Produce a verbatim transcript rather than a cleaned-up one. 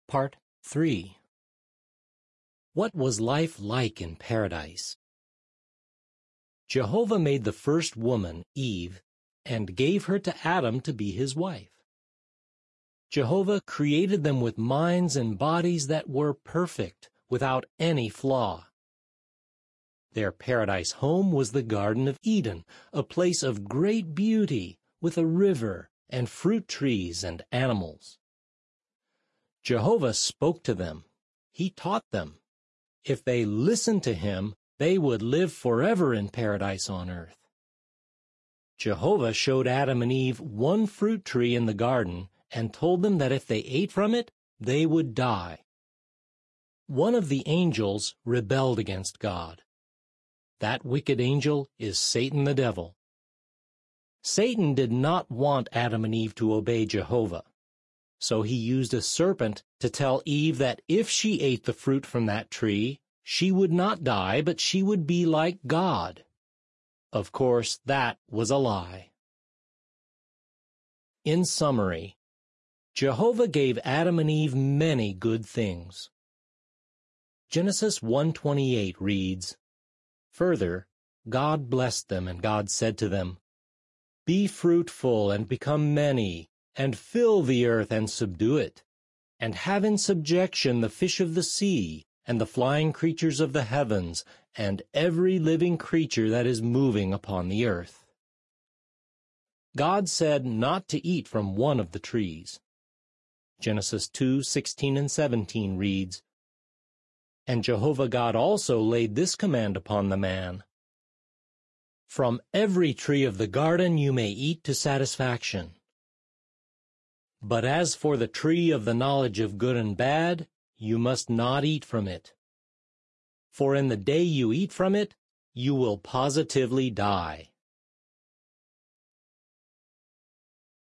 Part three. What was life like in paradise? Jehovah made the first woman, Eve, and gave her to Adam to be his wife. Jehovah created them with minds and bodies that were perfect, without any flaw. Their paradise home was the Garden of Eden, a place of great beauty, with a river and fruit trees and animals. Jehovah spoke to them. He taught them. If they listened to him, they would live forever in paradise on earth. Jehovah showed Adam and Eve one fruit tree in the garden and told them that if they ate from it, they would die. One of the angels rebelled against God. That wicked angel is Satan the devil. Satan did not want Adam and Eve to obey Jehovah. So he used a serpent to tell Eve that if she ate the fruit from that tree, she would not die, but she would be like God. Of course, that was a lie. In summary, Jehovah gave Adam and Eve many good things. Genesis one twenty-eight reads, "Further, God blessed them, and God said to them, 'Be fruitful and become many, and fill the earth and subdue it, and have in subjection the fish of the sea, and the flying creatures of the heavens, and every living creature that is moving upon the earth.'" God said not to eat from one of the trees. Genesis two sixteen and seventeen reads, "And Jehovah God also laid this command upon the man, 'From every tree of the garden you may eat to satisfaction. But as for the tree of the knowledge of good and bad, you must not eat from it. For in the day you eat from it, you will positively die.'"